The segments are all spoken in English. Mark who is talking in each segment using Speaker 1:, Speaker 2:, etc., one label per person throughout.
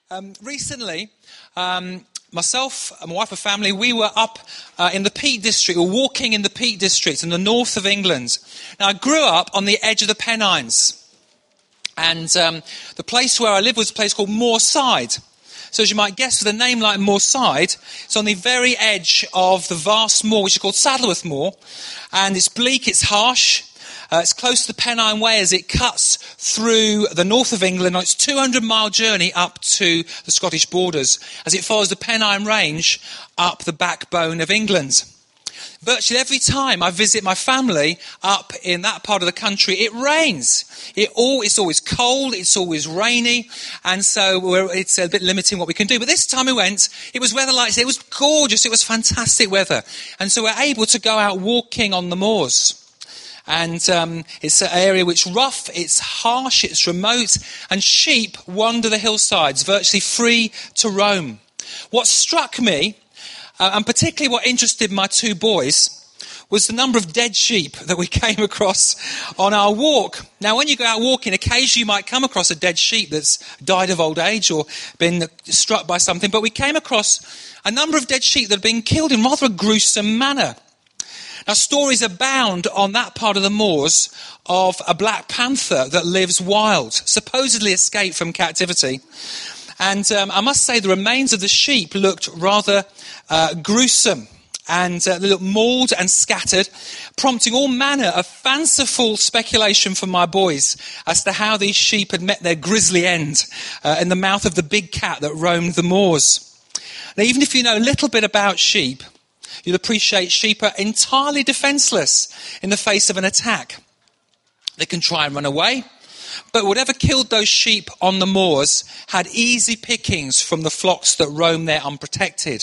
Speaker 1: Recently, myself and my wife and family, we were up in the Peak District, or walking in the Peak District in the north of England. Now, I grew up on the edge of the Pennines. And the place where I lived was a place called Moorside. So as you might guess, with a name like Moorside, it's on the very edge of the vast moor, which is called Saddleworth Moor. And it's bleak, it's harsh. It's close to the Pennine Way as it cuts through the north of England on its 200-mile journey up to the Scottish borders, as it follows the Pennine Range up the backbone of England. Virtually every time I visit my family up in that part of the country, it rains. It's always cold, it's always rainy, and so it's a bit limiting what we can do. But this time we went, it was weather like this. It was gorgeous, it was fantastic weather. And so we're able to go out walking on the moors. And it's an area which is rough, it's harsh, it's remote, and sheep wander the hillsides, virtually free to roam. What struck me, and particularly what interested my two boys, was the number of dead sheep that we came across on our walk. Now, when you go out walking, occasionally you might come across a dead sheep that's died of old age or been struck by something, but we came across a number of dead sheep that had been killed in rather a gruesome manner. Now, stories abound on that part of the moors of a black panther that lives wild, supposedly escaped from captivity. And I must say the remains of the sheep looked rather gruesome, and they looked mauled and scattered, prompting all manner of fanciful speculation from my boys as to how these sheep had met their grisly end in the mouth of the big cat that roamed the moors. Now, even if you know a little bit about sheep, you'll appreciate sheep are entirely defenseless in the face of an attack. They can try and run away, but whatever killed those sheep on the moors had easy pickings from the flocks that roam there unprotected.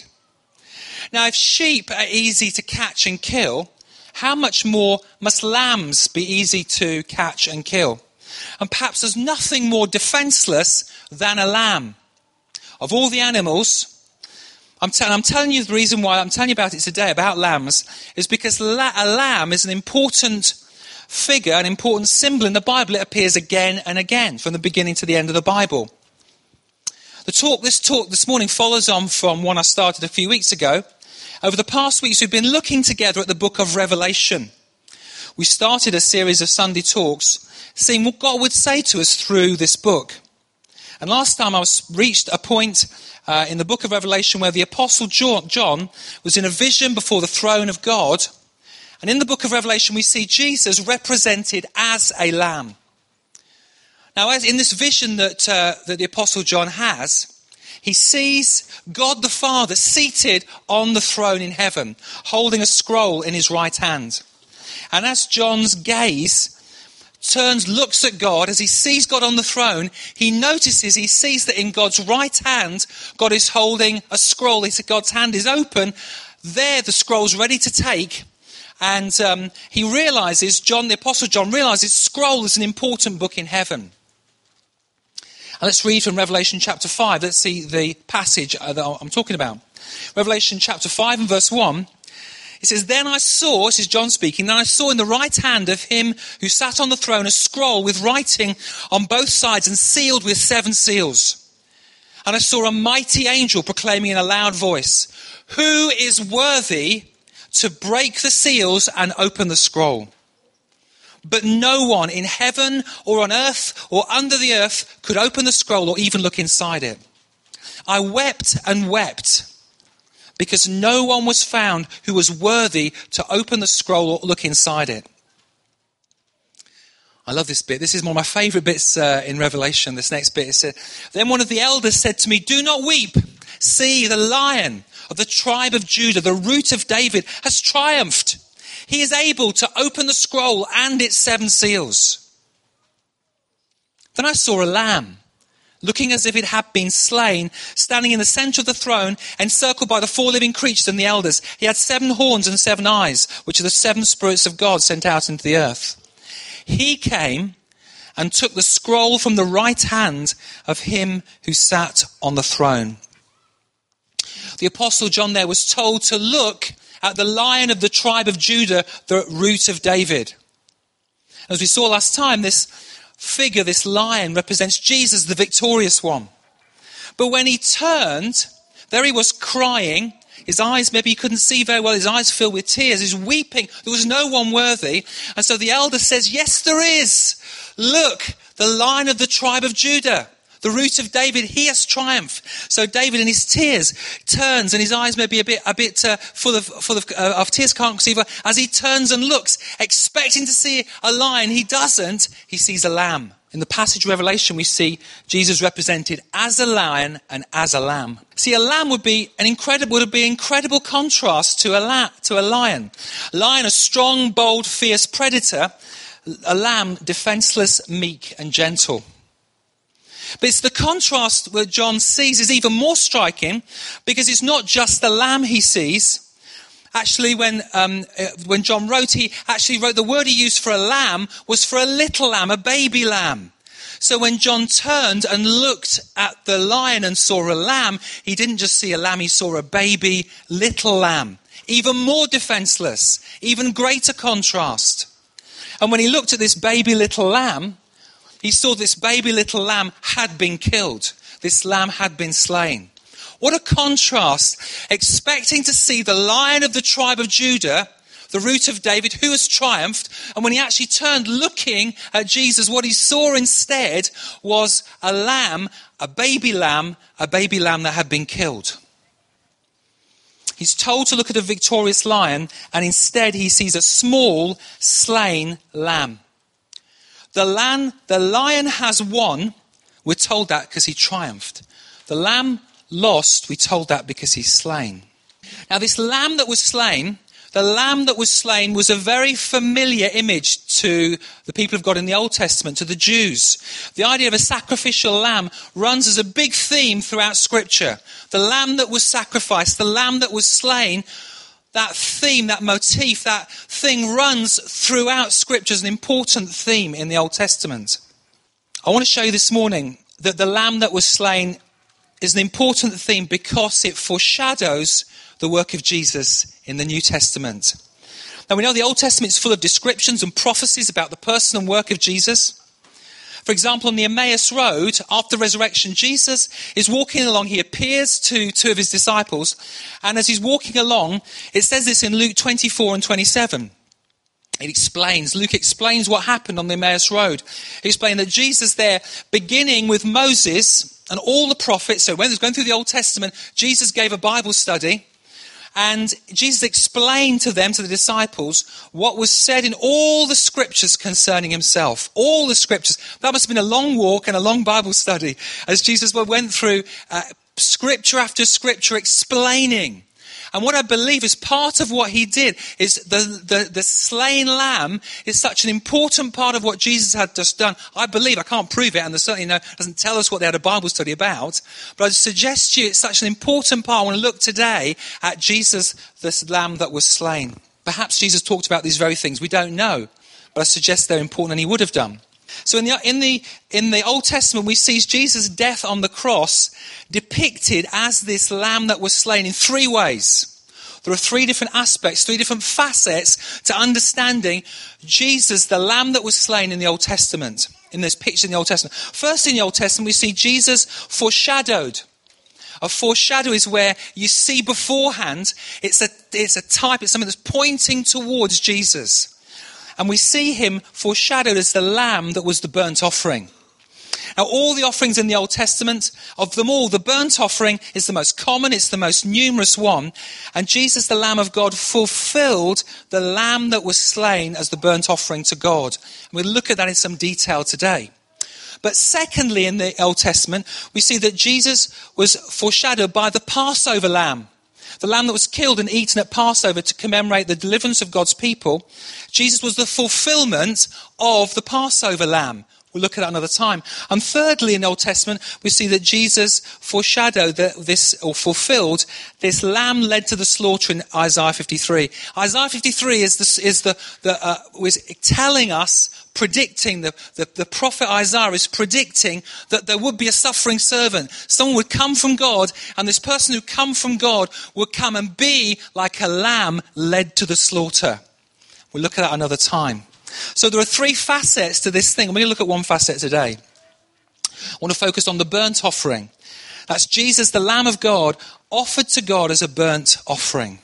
Speaker 1: Now, if sheep are easy to catch and kill, how much more must lambs be easy to catch and kill? And perhaps there's nothing more defenseless than a lamb. Of all the animals, I'm telling you the reason why I'm telling you about it today, about lambs, is because a lamb is an important figure, an important symbol in the Bible. It appears again and again, from the beginning to the end of the Bible. This talk this morning follows on from one I started a few weeks ago. Over the past weeks, we've been looking together at the book of Revelation. We started a series of Sunday talks, seeing what God would say to us through this book. And last time I reached a point in the book of Revelation where the Apostle John was in a vision before the throne of God. And in the book of Revelation, we see Jesus represented as a lamb. Now, as in this vision that the Apostle John has, he sees God the Father seated on the throne in heaven, holding a scroll in his right hand. And as John's gaze looks at God, as he sees God on the throne, he sees that in God's right hand, God is holding a scroll. God's hand is open. There, the scroll's ready to take. And the Apostle John realizes scroll is an important book in heaven. And let's read from Revelation chapter 5. Let's see the passage that I'm talking about. Revelation chapter 5 and verse 1. It says, "Then I saw," this is John speaking, "then I saw in the right hand of him who sat on the throne a scroll with writing on both sides and sealed with 7 seals. And I saw a mighty angel proclaiming in a loud voice, 'Who is worthy to break the seals and open the scroll?' But no one in heaven or on earth or under the earth could open the scroll or even look inside it. I wept and wept because no one was found who was worthy to open the scroll or look inside it." I love this bit. This is one of my favourite bits in Revelation, this next bit. It said, "Then one of the elders said to me, 'Do not weep. See, the Lion of the tribe of Judah, the Root of David, has triumphed. He is able to open the scroll and its 7 seals.' Then I saw a lamb, looking as if it had been slain, standing in the centre of the throne, encircled by the 4 living creatures and the elders. He had 7 horns and 7 eyes, which are the 7 spirits of God sent out into the earth. He came and took the scroll from the right hand of him who sat on the throne." The Apostle John there was told to look at the Lion of the tribe of Judah, the Root of David. As we saw last time, this figure, this lion, represents Jesus, the victorious one. But when he turned, there he was crying. His eyes, maybe he couldn't see very well. His eyes filled with tears. He's weeping. There was no one worthy. And so the elder says, yes, there is. Look, the Lion of the tribe of Judah, the Root of David, he has triumphed. So David in his tears turns, and his eyes may be a bit full of tears, can't see, but as he turns and looks, expecting to see a lion, he doesn't. He sees a lamb. In the passage of Revelation, we see Jesus represented as a lion and as a lamb. See, a lamb would be an incredible contrast to a lion. A lion, a strong, bold, fierce predator. A lamb, defenseless, meek, and gentle. But it's the contrast that John sees is even more striking, because it's not just the lamb he sees. Actually, when John wrote, he actually wrote the word he used for a lamb was for a little lamb, a baby lamb. So when John turned and looked at the lion and saw a lamb, he didn't just see a lamb, he saw a baby little lamb. Even more defenseless, even greater contrast. And when he looked at this baby little lamb, he saw this baby little lamb had been killed. This lamb had been slain. What a contrast, expecting to see the Lion of the tribe of Judah, the Root of David, who has triumphed. And when he actually turned looking at Jesus, what he saw instead was a lamb, a baby lamb that had been killed. He's told to look at a victorious lion, and instead he sees a small, slain lamb. The lion has won. We're told that because he triumphed. The lamb lost, we told that because he's slain. Now this lamb that was slain, was a very familiar image to the people of God in the Old Testament, to the Jews. The idea of a sacrificial lamb runs as a big theme throughout Scripture. The lamb that was sacrificed, the lamb that was slain, that theme, that motif, that thing runs throughout Scripture as an important theme in the Old Testament. I want to show you this morning that the lamb that was slain is an important theme because it foreshadows the work of Jesus in the New Testament. Now we know the Old Testament is full of descriptions and prophecies about the person and work of Jesus. For example, on the Emmaus Road, after resurrection, Jesus is walking along. He appears to two of his disciples. And as he's walking along, it says this in Luke 24 and 27. Luke explains what happened on the Emmaus Road. He explained that Jesus there, beginning with Moses and all the prophets, so when he was going through the Old Testament, Jesus gave a Bible study. And Jesus explained to them, to the disciples, what was said in all the scriptures concerning himself. All the scriptures. That must have been a long walk and a long Bible study as Jesus went through scripture after scripture explaining. And what I believe is part of what he did is the slain lamb is such an important part of what Jesus had just done. I believe, I can't prove it, and there's certainly doesn't tell us what they had a Bible study about, but I suggest to you it's such an important part. I want to look today at Jesus, this lamb that was slain. Perhaps Jesus talked about these very things. We don't know, but I suggest they're important, and he would have done. So in the Old Testament, we see Jesus' death on the cross depicted as this lamb that was slain in three ways. There are three different aspects, three different facets to understanding Jesus, the lamb that was slain in the Old Testament, in this picture in the Old Testament. First, in the Old Testament, we see Jesus foreshadowed. A foreshadow is where you see beforehand, it's a type, it's something that's pointing towards Jesus. And we see him foreshadowed as the lamb that was the burnt offering. Now, all the offerings in the Old Testament, of them all, the burnt offering is the most common, it's the most numerous one. And Jesus, the Lamb of God, fulfilled the lamb that was slain as the burnt offering to God. And we'll look at that in some detail today. But secondly, in the Old Testament, we see that Jesus was foreshadowed by the Passover lamb. The lamb that was killed and eaten at Passover to commemorate the deliverance of God's people. Jesus was the fulfillment of the Passover lamb. We'll look at that another time. And thirdly, in the Old Testament, we see that Jesus foreshadowed fulfilled this lamb led to the slaughter in Isaiah 53. Isaiah 53 was telling us, predicting, the prophet Isaiah is predicting that there would be a suffering servant. Someone would come from God, and this person who come from God would come and be like a lamb led to the slaughter. We'll look at that another time. So there are three facets to this thing. I'm going to look at one facet today. I want to focus on the burnt offering. That's Jesus, the Lamb of God, offered to God as a burnt offering.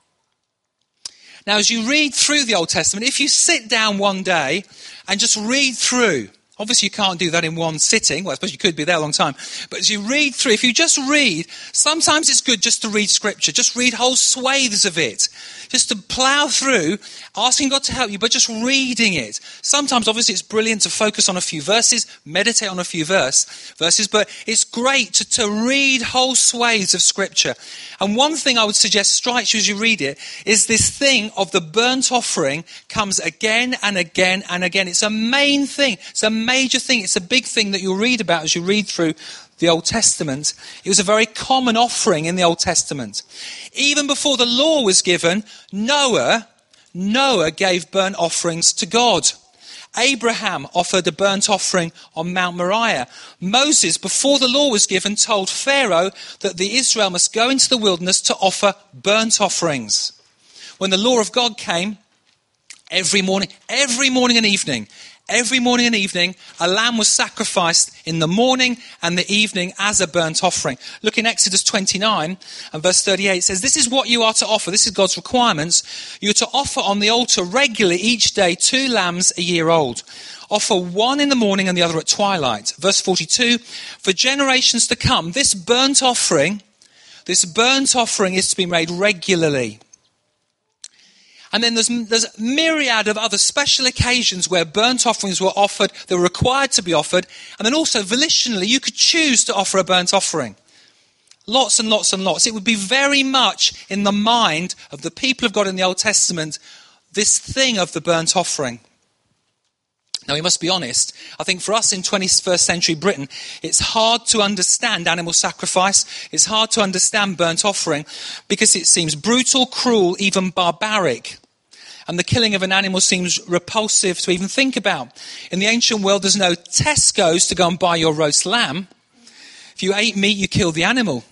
Speaker 1: Now, as you read through the Old Testament, if you sit down one day and just read through, obviously you can't do that in one sitting. Well, I suppose you could be there a long time. But as you read through, if you just read, sometimes it's good just to read Scripture. Just read whole swathes of it. Just to plough through, asking God to help you, but just reading it. Sometimes, obviously, it's brilliant to focus on a few verses, meditate on a few verses, but it's great to read whole swathes of Scripture. And one thing I would suggest strikes you as you read it is this thing of the burnt offering comes again and again and again. It's a main thing. It's a major thing. It's a big thing that you'll read about as you read through the Old Testament. It was a very common offering in the Old Testament. Even before the law was given, Noah gave burnt offerings to God. Abraham offered a burnt offering on Mount Moriah. Moses, before the law was given, told Pharaoh that the Israel must go into the wilderness to offer burnt offerings. When the law of God came, every morning and evening, a lamb was sacrificed in the morning and the evening as a burnt offering. Look in Exodus 29 and verse 38. It says, this is what you are to offer. This is God's requirements. You are to offer on the altar regularly each day 2 lambs a year old. Offer one in the morning and the other at twilight. Verse 42, for generations to come, this burnt offering is to be made regularly. And then there's a myriad of other special occasions where burnt offerings were offered, they were required to be offered, and then also volitionally you could choose to offer a burnt offering. Lots and lots and lots. It would be very much in the mind of the people of God in the Old Testament, this thing of the burnt offering. Now, we must be honest. I think for us in 21st century Britain, it's hard to understand animal sacrifice. It's hard to understand burnt offering because it seems brutal, cruel, even barbaric. And the killing of an animal seems repulsive to even think about. In the ancient world, there's no Tesco's to go and buy your roast lamb. If you ate meat, you killed the animal.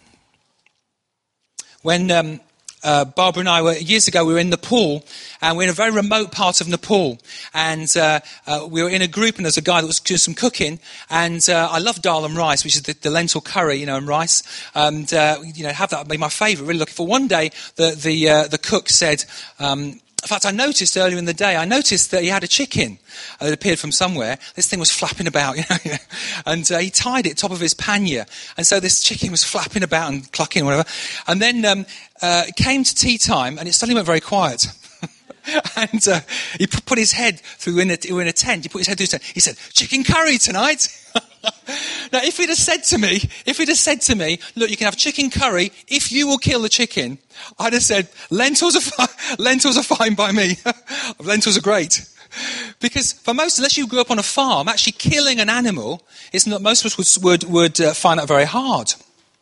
Speaker 1: When Barbara and I were, years ago, we were in Nepal, and we're in a very remote part of Nepal, and we were in a group, and there's a guy that was doing some cooking, and I love dal and rice, which is the lentil curry, and rice, and have that be my favourite. Really looking for. One day, the cook said, in fact, I noticed earlier in the day, that he had a chicken that appeared from somewhere. This thing was flapping about, and he tied it top of his pannier. And so this chicken was flapping about and clucking, whatever. And then it came to tea time, and it suddenly went very quiet. And he put his head through in a tent. He put his head through the tent. He said, "Chicken curry tonight." Now, if he'd have said to me, "Look, you can have chicken curry if you will kill the chicken," I'd have said, "Lentils are fine by me. Lentils are great." Because for most, unless you grew up on a farm, actually killing an animal is not. Most of us would find that very hard.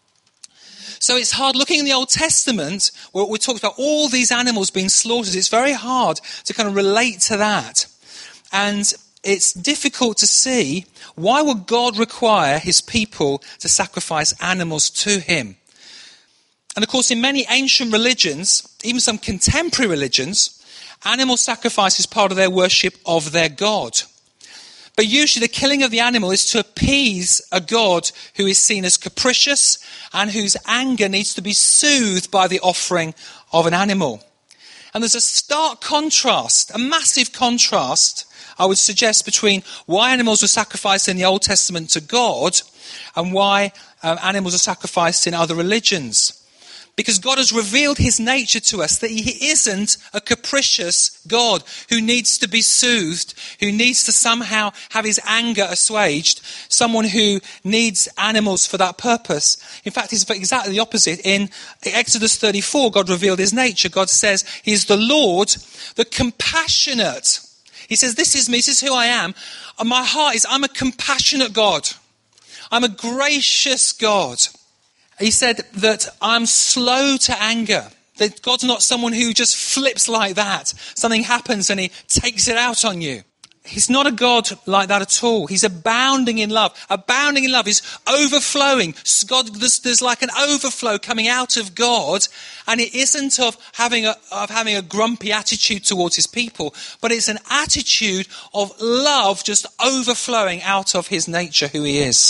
Speaker 1: So it's hard looking in the Old Testament, where we talked about all these animals being slaughtered. It's very hard to kind of relate to that. And it's difficult to see, why would God require his people to sacrifice animals to him? And of course, in many ancient religions, even some contemporary religions, animal sacrifice is part of their worship of their God. But usually the killing of the animal is to appease a God who is seen as capricious and whose anger needs to be soothed by the offering of an animal. And there's a stark contrast, a massive contrast, I would suggest, between why animals were sacrificed in the Old Testament to God and why animals are sacrificed in other religions. Because God has revealed his nature to us, that he isn't a capricious God who needs to be soothed, who needs to somehow have his anger assuaged, someone who needs animals for that purpose. In fact, it's exactly the opposite. In Exodus 34, God revealed his nature. God says he's the Lord, the compassionate. He says, this is me, this is who I am. And my heart is, I'm a compassionate God. I'm a gracious God. He said that I'm slow to anger. That God's not someone who just flips like that. Something happens and he takes it out on you. He's not a God like that at all. He's abounding in love. Abounding in love is overflowing. God, there's like an overflow coming out of God, and it isn't of having a grumpy attitude towards his people, but it's an attitude of love just overflowing out of his nature, who he is.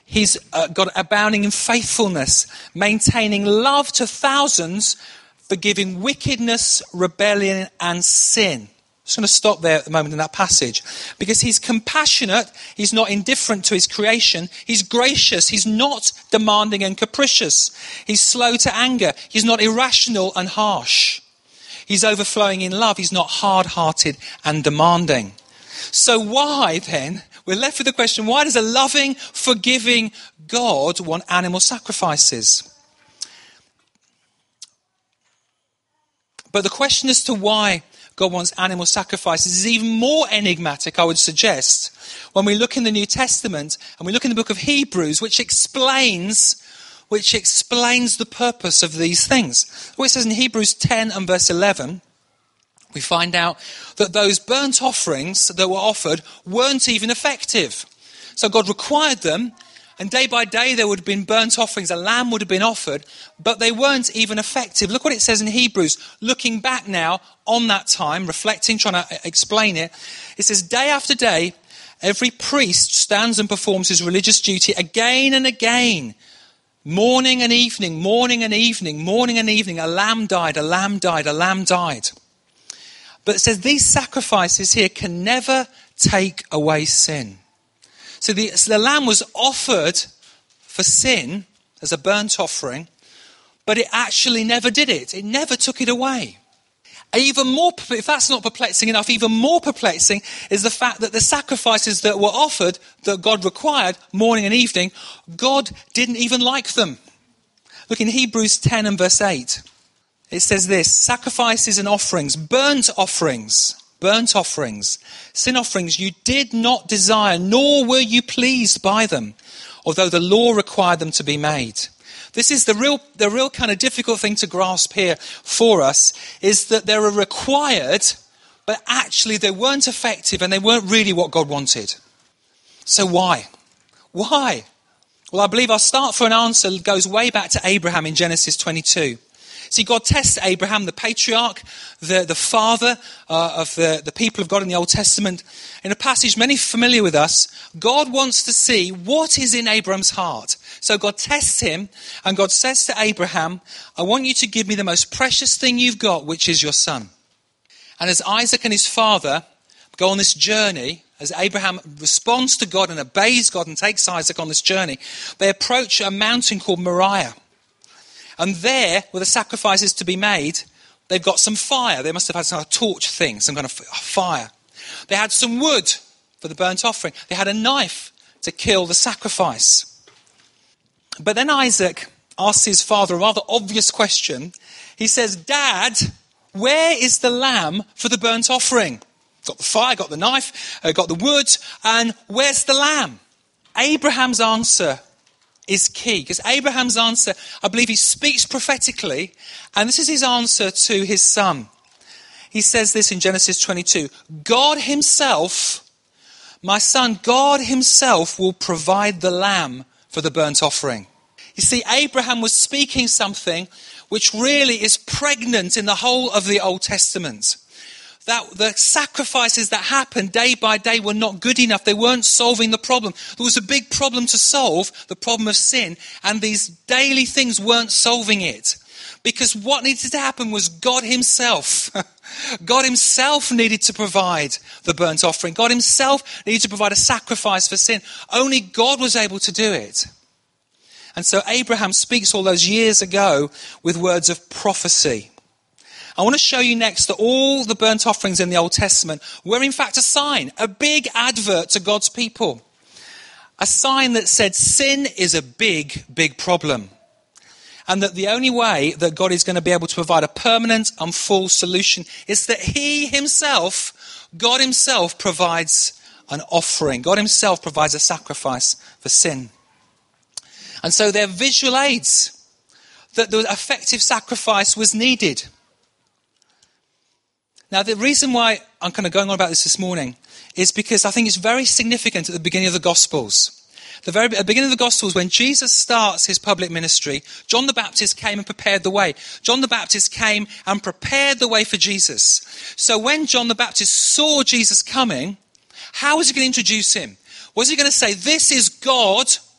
Speaker 1: He's got abounding in faithfulness, maintaining love to thousands, forgiving wickedness, rebellion, and sin. I'm just going to stop there at the moment in that passage. Because he's compassionate, he's not indifferent to his creation, he's gracious, he's not demanding and capricious, he's slow to anger, he's not irrational and harsh. He's overflowing in love, he's not hard-hearted and demanding. So why then, we're left with the question, why does a loving, forgiving God want animal sacrifices? But the question as to why God wants animal sacrifices is even more enigmatic, I would suggest, when we look in the New Testament and we look in the book of Hebrews, which explains the purpose of these things. What it says in Hebrews 10 and verse 11, we find out that those burnt offerings that were offered weren't even effective. So God required them, and day by day there would have been burnt offerings, a lamb would have been offered, but they weren't even effective. Look what it says in Hebrews, looking back now on that time, reflecting, trying to explain it. It says, day after day, every priest stands and performs his religious duty again and again. Morning and evening, morning and evening, morning and evening, a lamb died, a lamb died, a lamb died. But it says these sacrifices here can never take away sin. So the lamb was offered for sin as a burnt offering, but it actually never did it. It never took it away. Even more, if that's not perplexing enough, even more perplexing is the fact that the sacrifices that were offered, that God required morning and evening, God didn't even like them. Look in Hebrews 10 and verse 8. It says this, sacrifices and offerings, burnt offerings, sin offerings you did not desire, nor were you pleased by them, although the law required them to be made. This is the real kind of difficult thing to grasp here for us, is that they were required, but actually they weren't effective and they weren't really what God wanted. So why? Why? Well, I believe our start for an answer goes way back to Abraham in Genesis 22. See, God tests Abraham, the patriarch, the father of the people of God in the Old Testament. In a passage many familiar with us, God wants to see what is in Abraham's heart. So God tests him, and God says to Abraham, I want you to give me the most precious thing you've got, which is your son. And as Isaac and his father go on this journey, as Abraham responds to God and obeys God and takes Isaac on this journey, they approach a mountain called Moriah. And there, where the sacrifices to be made, they've got some fire. They must have had some kind of torch thing, some kind of fire. They had some wood for the burnt offering. They had a knife to kill the sacrifice. But then Isaac asks his father a rather obvious question. He says, Dad, where is the lamb for the burnt offering? Got the fire, got the knife, got the wood, and where's the lamb? Abraham's answer is key, because Abraham's answer, I believe he speaks prophetically, and this is his answer to his son. He says this in Genesis 22, God himself, my son, God himself will provide the lamb for the burnt offering. You see, Abraham was speaking something which really is pregnant in the whole of the Old Testament. That the sacrifices that happened day by day were not good enough. They weren't solving the problem. There was a big problem to solve, the problem of sin, and these daily things weren't solving it. Because what needed to happen was God himself. God himself needed to provide the burnt offering. God himself needed to provide a sacrifice for sin. Only God was able to do it. And so Abraham speaks all those years ago with words of prophecy. I want to show you next that all the burnt offerings in the Old Testament were in fact a sign, a big advert to God's people. A sign that said sin is a big, big problem. And that the only way that God is going to be able to provide a permanent and full solution is that he himself, God himself, provides an offering. God himself provides a sacrifice for sin. And so they're visual aids that the effective sacrifice was needed. Now, the reason why I'm kind of going on about this morning is because I think it's very significant at the beginning of the Gospels. At the beginning of the Gospels, when Jesus starts his public ministry, John the Baptist came and prepared the way. John the Baptist came and prepared the way for Jesus. So when John the Baptist saw Jesus coming, how was he going to introduce him? Was he going to say, this is God,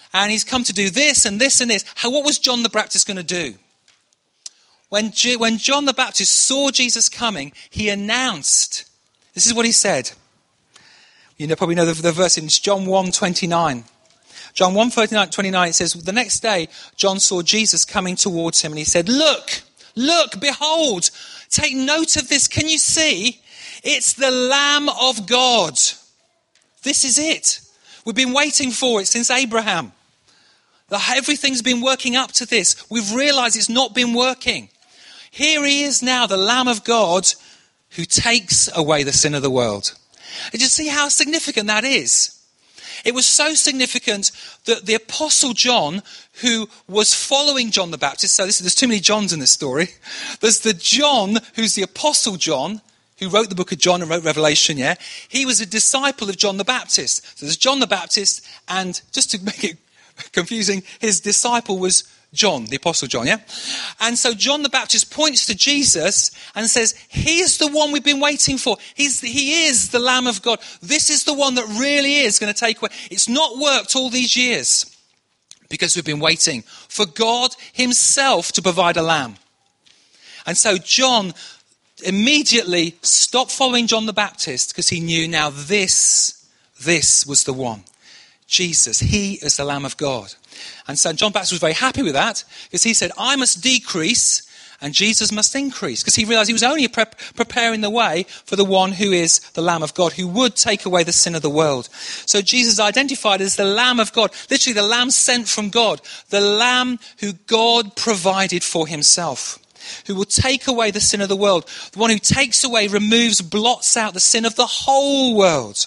Speaker 1: And he's come to do this and this and this. What was John the Baptist going to do? When John the Baptist saw Jesus coming, he announced, this is what he said. You probably know the verse in John 1:29. John 1:29, it says, the next day, John saw Jesus coming towards him and he said, look, behold, take note of this. Can you see? It's the Lamb of God. This is it. We've been waiting for it since Abraham. Everything's been working up to this. We've realized it's not been working. Here he is now, the Lamb of God who takes away the sin of the world. Did you see how significant that is? It was so significant that the Apostle John, who was following John the Baptist, so there's too many Johns in this story. There's the John who's the Apostle John, who wrote the book of John and wrote Revelation, yeah? He was a disciple of John the Baptist. So there's John the Baptist, and just to make it confusing, his disciple was John, the Apostle John, yeah? And so John the Baptist points to Jesus and says, he is the one we've been waiting for. He is the Lamb of God. This is the one that really is going to take away. It's not worked all these years because we've been waiting for God himself to provide a lamb. And so John immediately stopped following John the Baptist because he knew now this was the one. Jesus, he is the Lamb of God. And so John the Baptist was very happy with that because he said, I must decrease and Jesus must increase, because he realized he was only preparing the way for the one who is the Lamb of God, who would take away the sin of the world. So Jesus identified as the Lamb of God, literally the Lamb sent from God, the Lamb who God provided for himself, who will take away the sin of the world, the one who takes away, removes, blots out the sin of the whole world.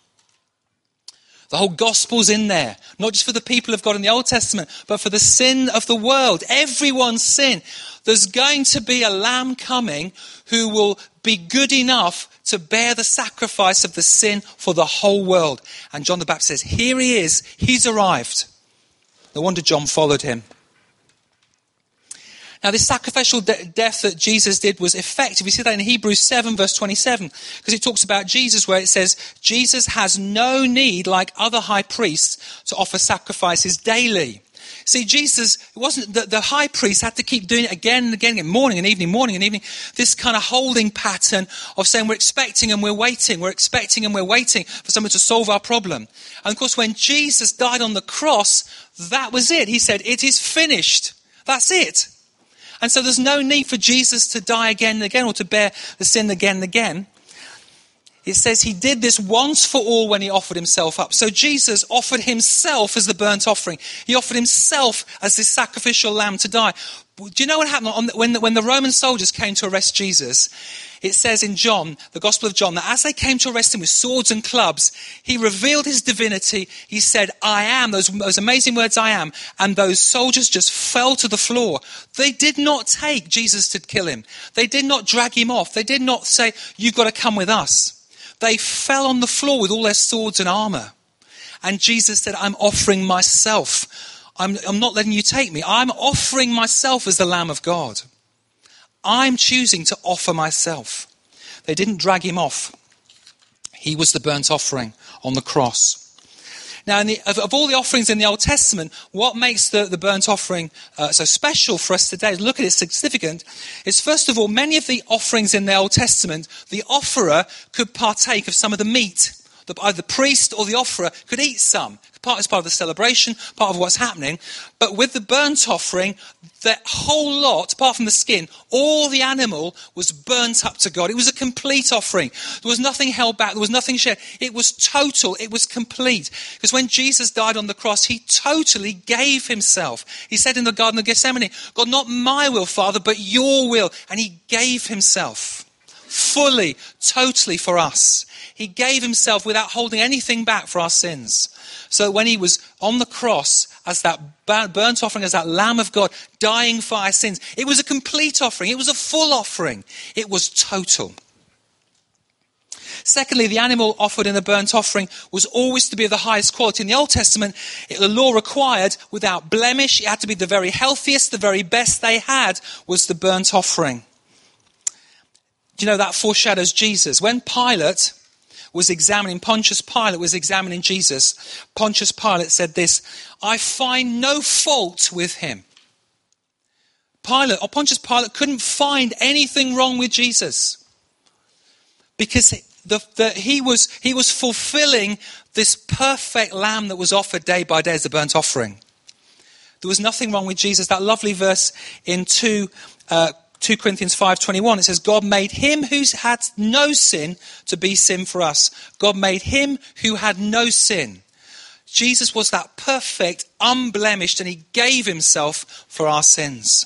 Speaker 1: The whole gospel's in there, not just for the people of God in the Old Testament, but for the sin of the world, everyone's sin. There's going to be a lamb coming who will be good enough to bear the sacrifice of the sin for the whole world. And John the Baptist says, here he is, he's arrived. No wonder John followed him. Now, this sacrificial death that Jesus did was effective. We see that in Hebrews 7, verse 27, because it talks about Jesus, where it says, Jesus has no need, like other high priests, to offer sacrifices daily. See, Jesus, it wasn't the high priest had to keep doing it again and again, morning and evening, this kind of holding pattern of saying we're expecting and we're waiting for someone to solve our problem. And of course, when Jesus died on the cross, that was it. He said, it is finished. That's it. And so there's no need for Jesus to die again and again or to bear the sin again and again. It says he did this once for all when he offered himself up. So Jesus offered himself as the burnt offering. He offered himself as this sacrificial lamb to die. Do you know what happened when the Roman soldiers came to arrest Jesus? It says in John, the Gospel of John, that as they came to arrest him with swords and clubs, he revealed his divinity. He said, I am, those amazing words, I am. And those soldiers just fell to the floor. They did not take Jesus to kill him. They did not drag him off. They did not say, you've got to come with us. They fell on the floor with all their swords and armor. And Jesus said, I'm offering myself. I'm not letting you take me. I'm offering myself as the Lamb of God. I'm choosing to offer myself. They didn't drag him off. He was the burnt offering on the cross. Now, of all the offerings in the Old Testament, what makes the burnt offering so special for us today, look at its significance, is first of all, many of the offerings in the Old Testament, the offerer could partake of some of the meat. Either the priest or the offerer could eat some. As part of the celebration, part of what's happening. But with the burnt offering, that whole lot, apart from the skin, all the animal was burnt up to God. It was a complete offering. There was nothing held back. There was nothing shared. It was total. It was complete. Because when Jesus died on the cross, he totally gave himself. He said in the Garden of Gethsemane, God, not my will, Father, but your will. And he gave himself fully, totally for us. He gave himself without holding anything back for our sins. So when he was on the cross as that burnt offering, as that Lamb of God, dying for our sins, it was a complete offering. It was a full offering. It was total. Secondly, the animal offered in the burnt offering was always to be of the highest quality. In the Old Testament, the law required without blemish. It had to be the very healthiest, the very best they had was the burnt offering. Do you know that foreshadows Jesus? When Pilate was examining, Pontius Pilate was examining Jesus, Pontius Pilate said this, "I find no fault with him." Pontius Pilate couldn't find anything wrong with Jesus because he was fulfilling this perfect lamb that was offered day by day as a burnt offering. There was nothing wrong with Jesus. That lovely verse in 2 Corinthians 5:21, it says, "God made him who had no sin to be sin for us." God made him who had no sin. Jesus was that perfect, unblemished, and he gave himself for our sins.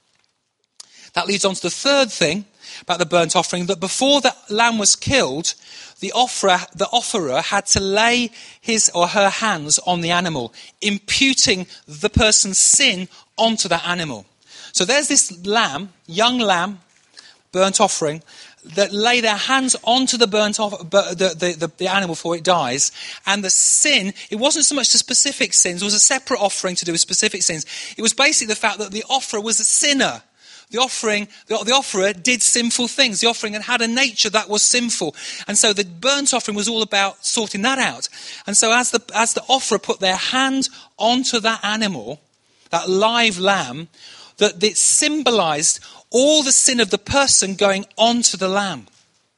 Speaker 1: That leads on to the third thing about the burnt offering, that before the lamb was killed, the offerer had to lay his or her hands on the animal, imputing the person's sin onto that animal. So there's this lamb, young lamb, burnt offering, that lay their hands onto the the animal before it dies. And the sin, it wasn't so much the specific sins, it was a separate offering to do with specific sins. It was basically the fact that the offerer was a sinner. The offerer did sinful things. The offering had a nature that was sinful. And so the burnt offering was all about sorting that out. And so as the offerer put their hand onto that animal, that live lamb, that it symbolized all the sin of the person going onto the lamb.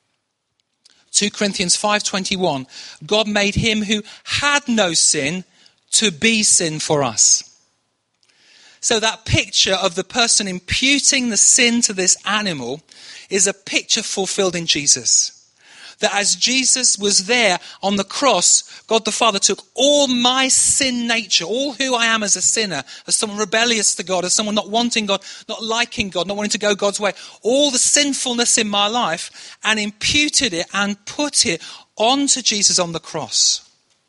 Speaker 1: 2 Corinthians 5:21, God made him who had no sin to be sin for us. So that picture of the person imputing the sin to this animal is a picture fulfilled in Jesus. That as Jesus was there on the cross, God the Father took all my sin nature, all who I am as a sinner, as someone rebellious to God, as someone not wanting God, not liking God, not wanting to go God's way, all the sinfulness in my life, and imputed it and put it onto Jesus on the cross.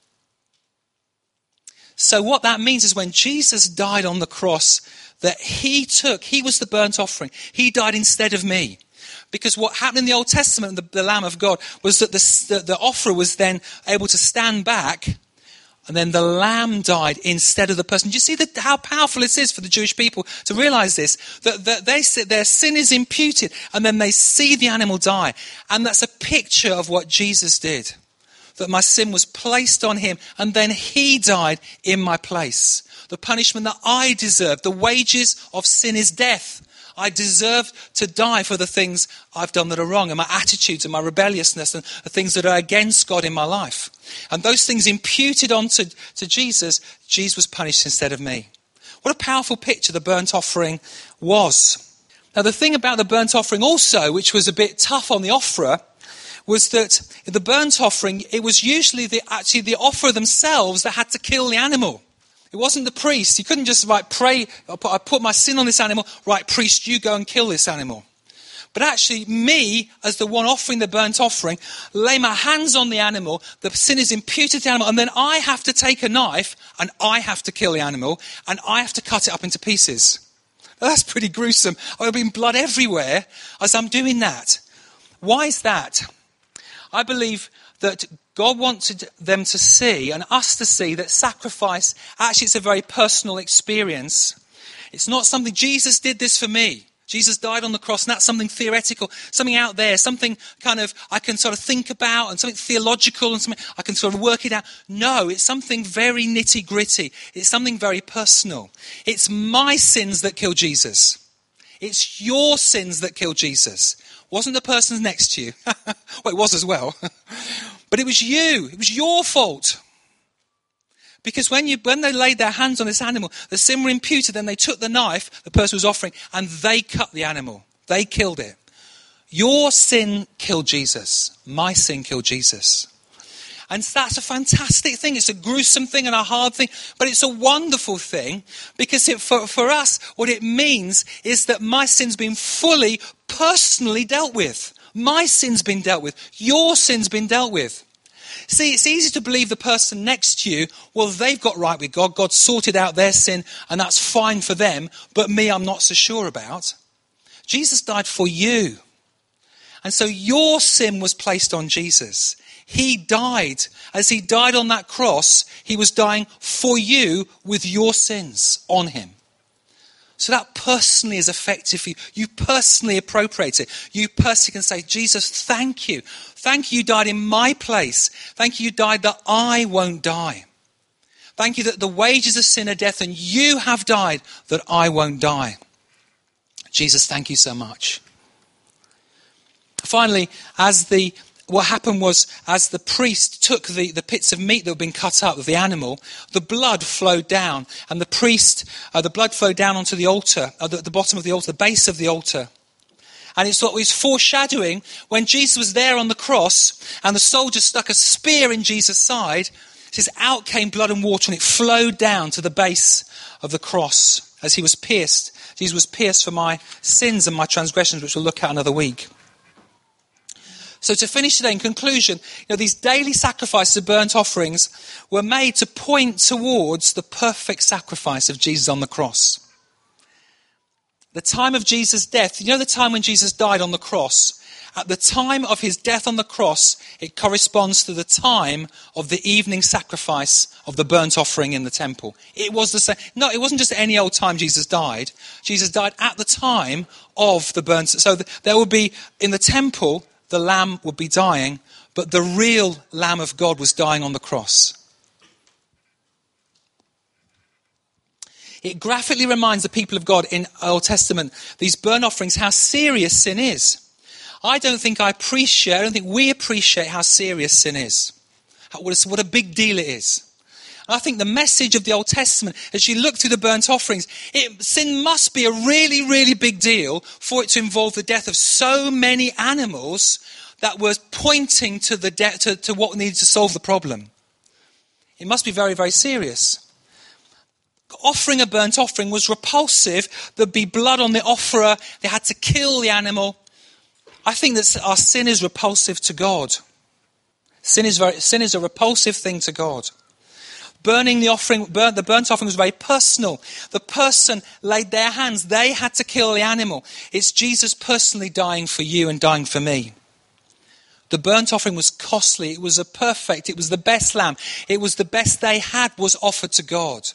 Speaker 1: So what that means is when Jesus died on the cross, that he was the burnt offering. He died instead of me. Because what happened in the Old Testament, the Lamb of God, was that the offerer was then able to stand back, and then the lamb died instead of the person. Do you see how powerful it is for the Jewish people to realize this? That their sin is imputed, and then they see the animal die. And that's a picture of what Jesus did. That my sin was placed on him, and then he died in my place. The punishment that I deserved, the wages of sin is death. I deserve to die for the things I've done that are wrong, and my attitudes and my rebelliousness and the things that are against God in my life. And those things imputed onto Jesus, Jesus was punished instead of me. What a powerful picture the burnt offering was. Now the thing about the burnt offering also, which was a bit tough on the offerer, was that the burnt offering, it was usually actually the offerer themselves that had to kill the animal. It wasn't the priest. You couldn't just pray, I put my sin on this animal, right, priest, you go and kill this animal. But actually, me, as the one offering the burnt offering, lay my hands on the animal, the sin is imputed to the animal, and then I have to take a knife, and I have to kill the animal, and I have to cut it up into pieces. Now, that's pretty gruesome. I've been blood everywhere as I'm doing that. Why is that? I believe that God wanted them to see, and us to see, that sacrifice, actually it's a very personal experience. It's not something, Jesus did this for me. Jesus died on the cross, and that's something theoretical, something out there, something kind of I can sort of think about, and something theological, and something I can sort of work it out. No, it's something very nitty gritty. It's something very personal. It's my sins that kill Jesus. It's your sins that kill Jesus. Wasn't the person next to you. Well, it was as well. But it was you. It was your fault. Because when they laid their hands on this animal, the sin were imputed, then they took the knife the person was offering, and they cut the animal. They killed it. Your sin killed Jesus. My sin killed Jesus. And that's a fantastic thing. It's a gruesome thing and a hard thing, but it's a wonderful thing, because for us, what it means is that my sin's been fully, personally dealt with. My sin's been dealt with. Your sin's been dealt with. See, it's easy to believe the person next to you, well, they've got right with God. God sorted out their sin, and that's fine for them, but me, I'm not so sure about. Jesus died for you. And so your sin was placed on Jesus. He died. As he died on that cross, he was dying for you with your sins on him. So So that personally is effective for you. You personally appropriate it. You personally can say, Jesus, thank you. Thank you died in my place. Thank you died that I won't die. Thank you that the wages of sin are death and you have died that I won't die. Jesus, thank you so much. Finally, what happened was, as the priest took the bits of meat that had been cut up of the animal, the blood flowed down, and the blood flowed down onto the altar, the bottom of the altar, the base of the altar. And it was foreshadowing when Jesus was there on the cross, and the soldier stuck a spear in Jesus' side. It says, out came blood and water, and it flowed down to the base of the cross as he was pierced. Jesus was pierced for my sins and my transgressions, which we'll look at another week. So to finish today, in conclusion, these daily sacrifices of burnt offerings were made to point towards the perfect sacrifice of Jesus on the cross. The time of Jesus' death, the time when Jesus died on the cross, at the time of his death on the cross, it corresponds to the time of the evening sacrifice of the burnt offering in the temple. It was the same. No, it wasn't just any old time Jesus died. Jesus died at the time of the burnt. So there would be, in the temple, the lamb would be dying, but the real Lamb of God was dying on the cross. It graphically reminds the people of God in Old Testament, these burnt offerings, how serious sin is. I don't think we appreciate how serious sin is. What a big deal it is. And I think the message of the Old Testament, as you look through the burnt offerings, sin must be a really, really big deal for it to involve the death of so many animals that was pointing to to what needed to solve the problem. It must be very, very serious. Offering a burnt offering was repulsive. There'd be blood on the offerer. They had to kill the animal. I think that our sin is repulsive to God. Sin is a repulsive thing to God. The burnt offering was very personal. The person laid their hands. They had to kill the animal. It's Jesus personally dying for you and dying for me. The burnt offering was costly. It was it was the best lamb. It was the best they had was offered to God.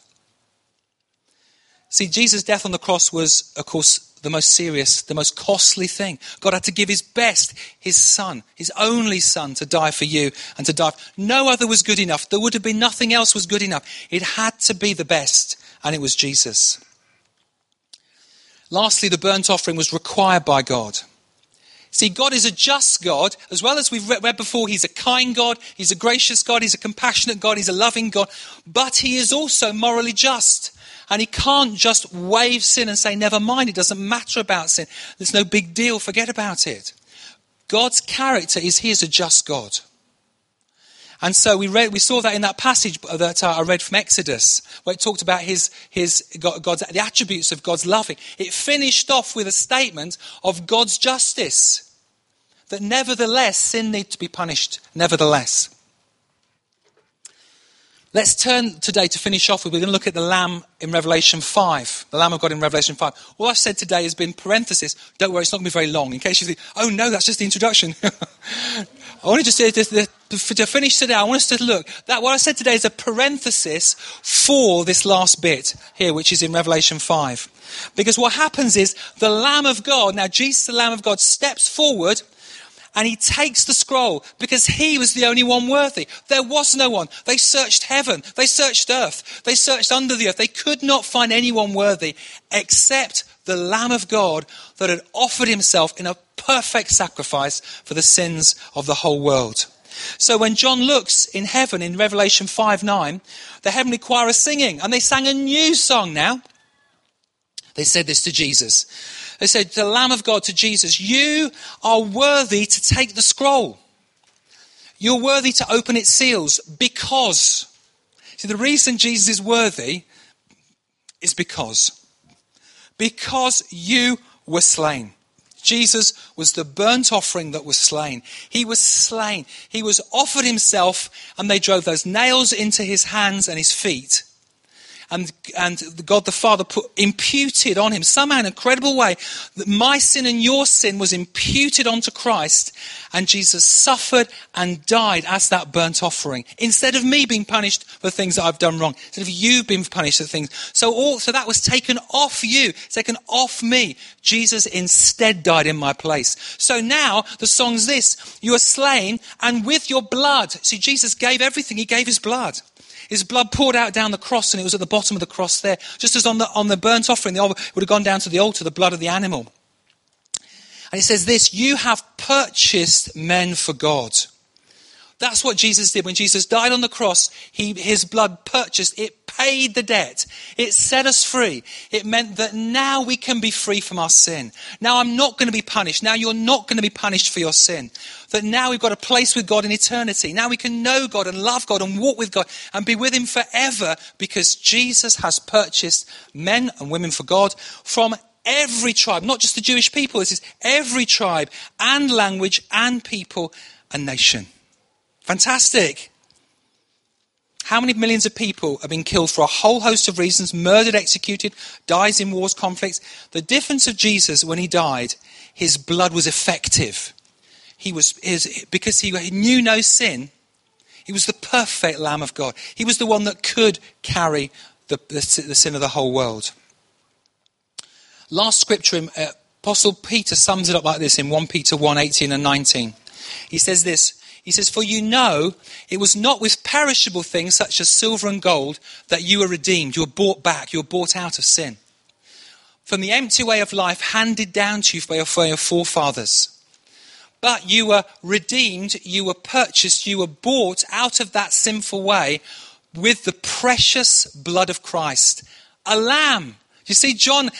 Speaker 1: See, Jesus' death on the cross was, of course, the most serious, the most costly thing. God had to give his best, his son, his only son, to die for you and to die. No other was good enough. There would have been nothing else was good enough. It had to be the best, and it was Jesus. Lastly, the burnt offering was required by God. See, God is a just God. As well as we've read before, he's a kind God, he's a gracious God, he's a compassionate God, he's a loving God. But he is also morally just. And he can't just wave sin and say, never mind, it doesn't matter about sin. There's no big deal, forget about it. God's character is he is a just God. And so we saw that in that passage that I read from Exodus, where it talked about the attributes of God's loving. It finished off with a statement of God's justice, that nevertheless sin needs to be punished, nevertheless. Let's turn today to finish off with, we're going to look at the Lamb in Revelation 5. The Lamb of God in Revelation 5. All I've said today has been parenthesis. Don't worry, it's not going to be very long. In case you think, oh no, that's just the introduction. I want to just to finish today, I want us to look. That what I said today is a parenthesis for this last bit here, which is in Revelation 5. Because what happens is the Lamb of God, now Jesus, the Lamb of God, steps forward and he takes the scroll because he was the only one worthy. There was no one. They searched heaven. They searched earth. They searched under the earth. They could not find anyone worthy except the Lamb of God that had offered himself in a perfect sacrifice for the sins of the whole world. So when John looks in heaven in Revelation 5:9, the heavenly choir are singing and they sang a new song now. They said this to Jesus. They said, the Lamb of God to Jesus, you are worthy to take the scroll. You're worthy to open its seals because. See, the reason Jesus is worthy is because you were slain. Jesus was the burnt offering that was slain. He was slain. He was offered himself and they drove those nails into his hands and his feet. and God the Father imputed on him, somehow in an incredible way, that my sin and your sin was imputed onto Christ, and Jesus suffered and died as that burnt offering, instead of me being punished for things that I've done wrong, instead of you being punished for things. So that was taken off you, taken off me. Jesus instead died in my place. So now the song's this: you are slain, and with your blood. See, Jesus gave everything. He gave his blood. His blood poured out down the cross, and it was at the bottom of the cross there. Just as on the burnt offering, it would have gone down to the altar, the blood of the animal. And it says this: you have purchased men for God. That's what Jesus did. When Jesus died on the cross, his blood purchased, it paid the debt. It set us free. It meant that now we can be free from our sin. Now I'm not going to be punished. Now you're not going to be punished for your sin. That now we've got a place with God in eternity. Now we can know God and love God and walk with God and be with him forever, because Jesus has purchased men and women for God from every tribe, not just the Jewish people. This is every tribe and language and people and nation. Fantastic. How many millions of people have been killed for a whole host of reasons, murdered, executed, dies in wars, conflicts? The difference of Jesus when he died, his blood was effective. Because he knew no sin, he was the perfect Lamb of God. He was the one that could carry the sin of the whole world. Last scripture, Apostle Peter sums it up like this in 1 Peter 1, 18 and 19. He says this. He says, for you know, it was not with perishable things such as silver and gold that you were redeemed. You were bought back. You were bought out of sin. From the empty way of life handed down to you by your forefathers. But you were redeemed, you were purchased, you were bought out of that sinful way with the precious blood of Christ. A lamb. You see,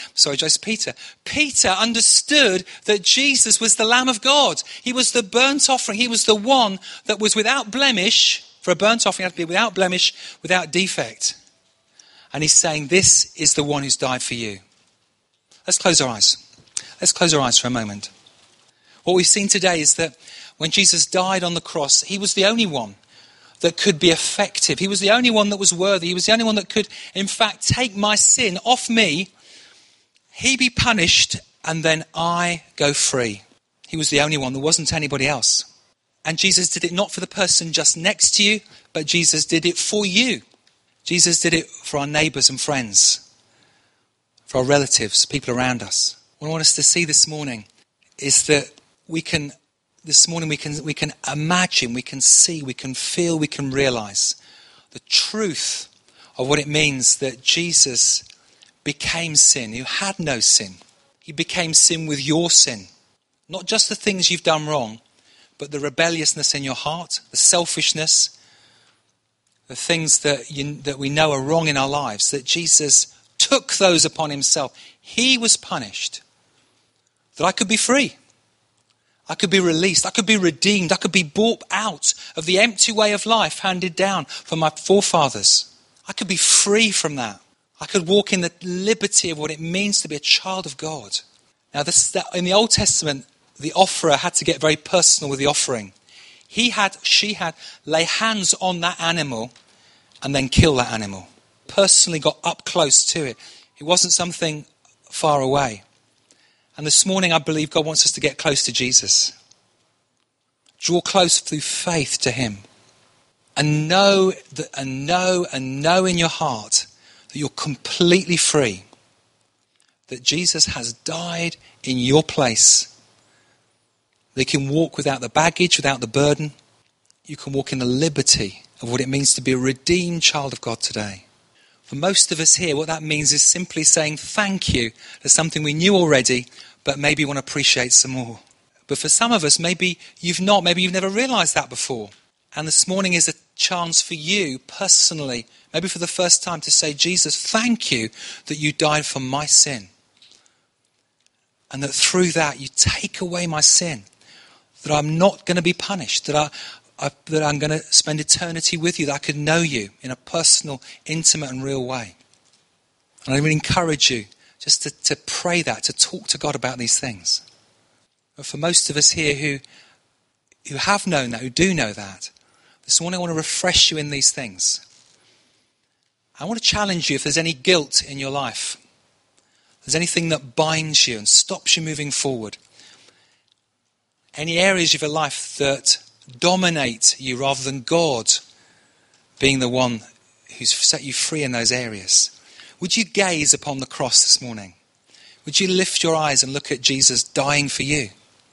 Speaker 1: Peter understood that Jesus was the Lamb of God. He was the burnt offering. He was the one that was without blemish. For a burnt offering, it had to be without blemish, without defect. And he's saying, this is the one who's died for you. Let's close our eyes. Let's close our eyes for a moment. What we've seen today is that when Jesus died on the cross, he was the only one that could be effective. He was the only one that was worthy. He was the only one that could, in fact, take my sin off me. He be punished, and then I go free. He was the only one. There wasn't anybody else. And Jesus did it not for the person just next to you, but Jesus did it for you. Jesus did it for our neighbours and friends, for our relatives, people around us. What I want us to see this morning is that we can imagine, we can see, we can feel, we can realise the truth of what it means that Jesus became sin, who had no sin. He became sin with your sin. Not just the things you've done wrong, but the rebelliousness in your heart, the selfishness, the things that we know are wrong in our lives, that Jesus took those upon himself. He was punished, that I could be free. I could be released. I could be redeemed. I could be bought out of the empty way of life handed down from my forefathers. I could be free from that. I could walk in the liberty of what it means to be a child of God. Now, in the Old Testament, the offerer had to get very personal with the offering. She had lay hands on that animal and then kill that animal. Personally got up close to it. It wasn't something far away. And this morning, I believe God wants us to get close to Jesus. Draw close through faith to him. And know in your heart that you're completely free. That Jesus has died in your place. That you can walk without the baggage, without the burden. You can walk in the liberty of what it means to be a redeemed child of God today. For most of us here, what that means is simply saying thank you to something we knew already, but maybe want to appreciate some more. But for some of us, maybe you've never realised that before. And this morning is a chance for you personally, maybe for the first time, to say, Jesus, thank you that you died for my sin. And that through that you take away my sin. That I'm not going to be punished. That I'm going to spend eternity with you, that I could know you in a personal, intimate and real way. And I would encourage you just to pray that, to talk to God about these things. But for most of us here who have known that, who do know that, this morning I want to refresh you in these things. I want to challenge you if there's any guilt in your life. If there's anything that binds you and stops you moving forward. Any areas of your life that dominate you rather than God being the one who's set you free in those areas. Would you gaze upon the cross this morning? Would you lift your eyes and look at Jesus dying for you?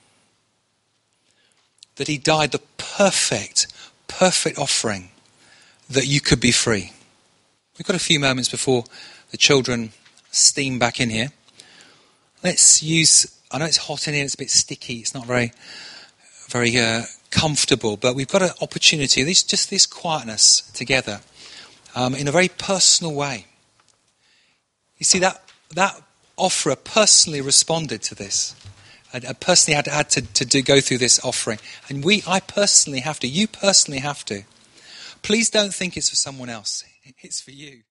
Speaker 1: That he died the perfect offering that you could be free. We've got a few moments before the children steam back in here. Let's use, I know it's hot in here, it's a bit sticky, it's not very comfortable, but we've got an opportunity, this quietness together, in a very personal way. You see, that offerer personally responded to this. I personally had to go through this offering. And I personally have to, you personally have to. Please don't think it's for someone else. It's for you.